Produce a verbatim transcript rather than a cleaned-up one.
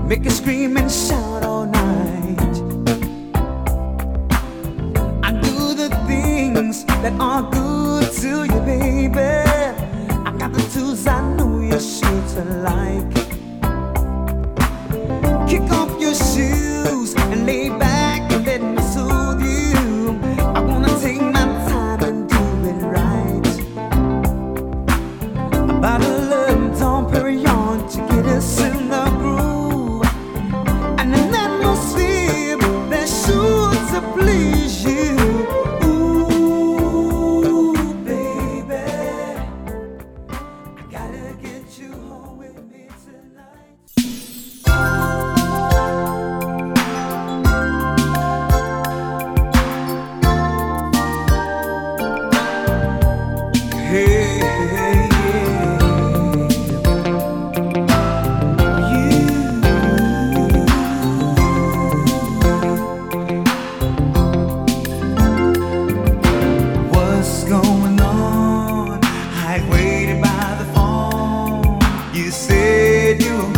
make you scream and shout all night. I do the things that are good to you, baby. I got the tools I know you're sure to like. Kick off your shoes and lay back and let me soothe you. I wanna take my time and do it right. About a love Dom Perignon to get us in the groove, and an atmosphere that's sure to please you. Ooh, baby, I gotta get you home with me tonight. Hey, hey, yeah. What's going on? I waited by the phone. You said you were